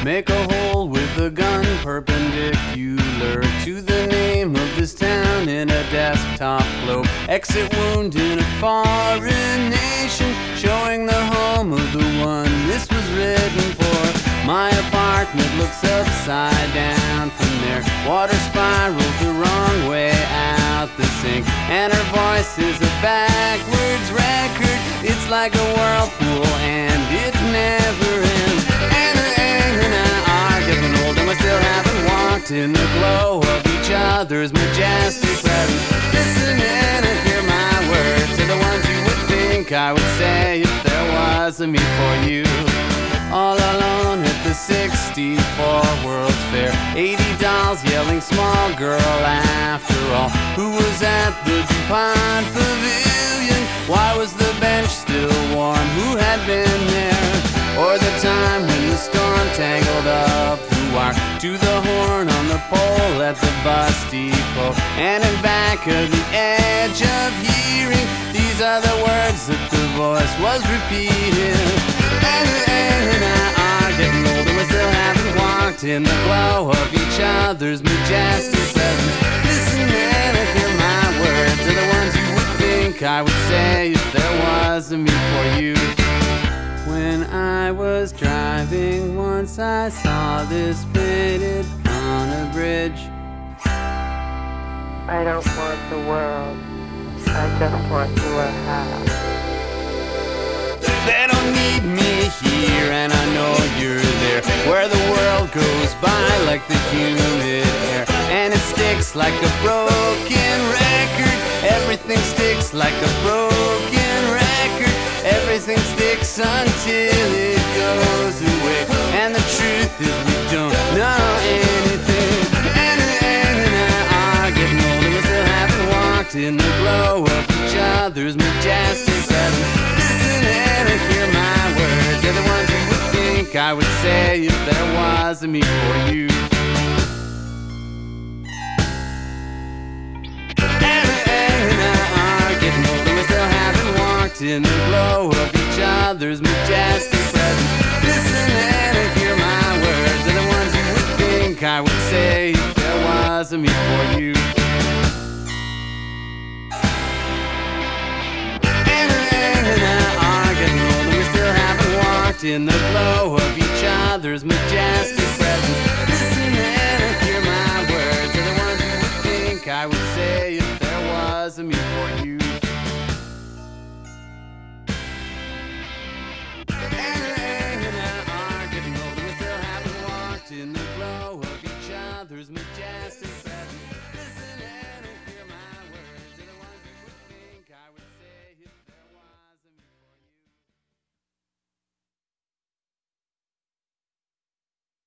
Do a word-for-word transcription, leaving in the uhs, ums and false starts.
Make a hole with a gun perpendicular to the name of this town in a desktop globe. Exit wound in a foreign nation, showing the home of the one this was written for. My apartment looks upside down from there. Water spirals the wrong way out the sink, and her voice is a backwards record. It's like a whirlpool and it never ends. And, and, and I are getting old and we still haven't walked in the glow of each other's majestic presence. Listen in and hear my words to the ones you would think I would say if there was a me for you. All alone at the sixty-four World's Fair, eighty dolls yelling small girl after all. Who was at the DuPont Pavilion? Why was the bench still warm? Who had been there? Or the time when the storm tangled up the wire to the horn on the pole at the bus depot. And in back of the edge of hearing, these are the words that the voice was repeating. And, and I are getting old and we still haven't walked in the glow of each other's majestic presence. Listen and hear my words are the ones you would think I would say if there was a me for you. When I was driving once I saw this painted on a bridge. I don't want the world, I just want your house. They don't need me here and I know you're there, where the world goes by like the humid air, and it sticks like a broken record. Everything sticks like a broken record. Everything sticks until it goes away. And the truth is we don't know anything. And, and, and I are getting old and we still haven't walked in the glow of each other's majestic presence. Listen and hear my words, they're the ones you would think I would say if there was a me for you. In the glow of each other's majestic presence. Listen and hear my words, they're the ones you would think I would say if there was a me for you. And, and I are getting old and we still haven't walked in the glow of each other's majestic presence. Listen and hear my words, they're the ones you would think I would say if there was a me for you.